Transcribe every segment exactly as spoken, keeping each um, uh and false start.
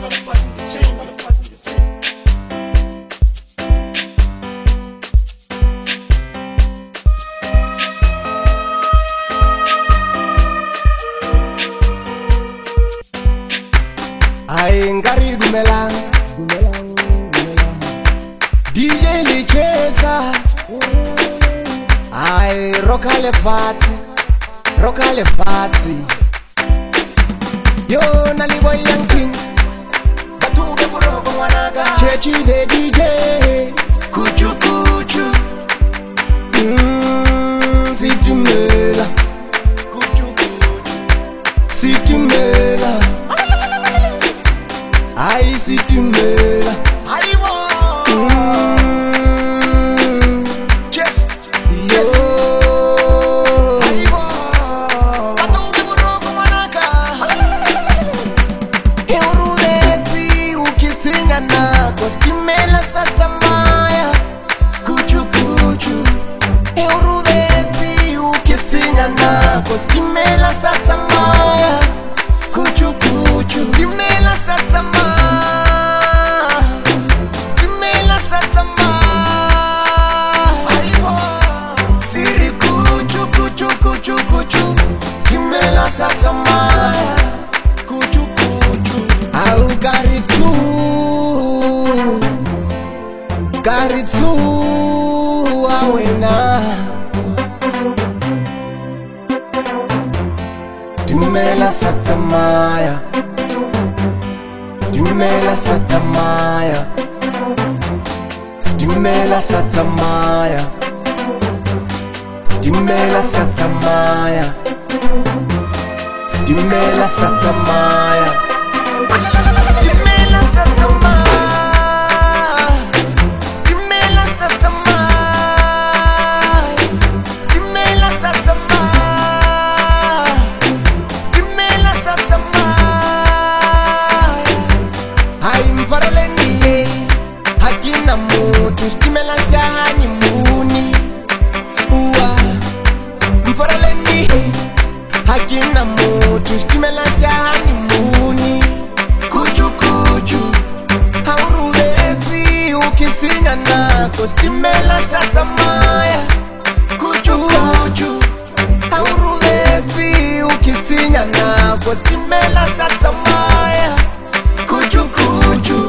Ay ngari dumelang D J licheza ay roka le party roka le party yo naliboy yanking batube burogo wanaga chechi de D J kuchu kuchu mm, sitimela kuchu kuchu sitimela ay sitimela ay wo mm, yes yes ay wo batube burogo wanaga euruleti ukitinga nako sitimela satamaya kuchu kuchu euruleti ukisinga nako sitimela satamaya kuchu kuchu sitimela satamaya sitimela satamaya aibo siri kuchu kuchu kuchu kuchu sitimela satamaya kuchu kuchu au karitu karitu awena sitimela satamaya sitimela satamaya sitimela satamaya sitimela satamaya sitimela satamaya sitimela satamaya sitimela satamaya sitimela satamaya sitimela satamaya ay mfaraleni hakina mutu sitimela sahani muni uwa mfaraleni hakina mutu sitimela sahani muni kuchu kuchu hauruleti ukisinya nako sitimela satamaya kuchu kuchu hauruleti ukisinya nako sitimela satamaya kuchu kuchu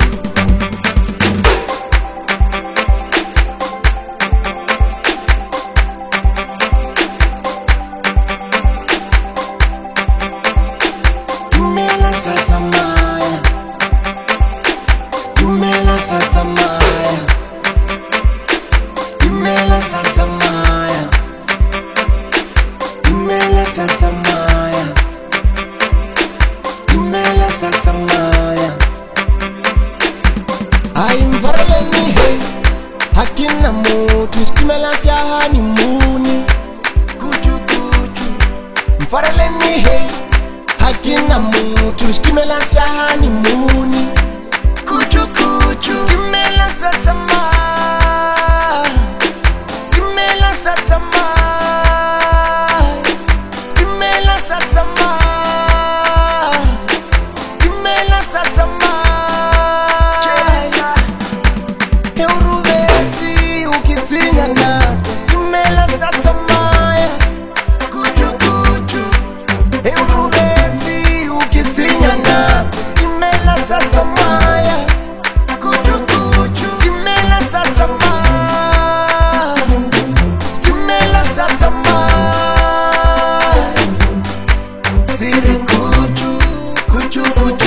sitimela satamaya sitimela satamaya sitimela satamaya sitimela satamaya sitimela satamaya ay mfaraleni hey hakina mutu sitimela sahani muni kuchu kuchu mfaraleni hey hakina mutu sitimela sahani muni kuchu kuchu sitimela satamaya sitimela satamaya sitimela satamaya sitimela satamaya eurubeti ukitinga nako sitimela satamaya kuchu kuchu eurubeti ukitinga nako sitimela satamaya kuchu kuchu sitimela satamaya sitimela satamaya siri kuchu kuchu kuchu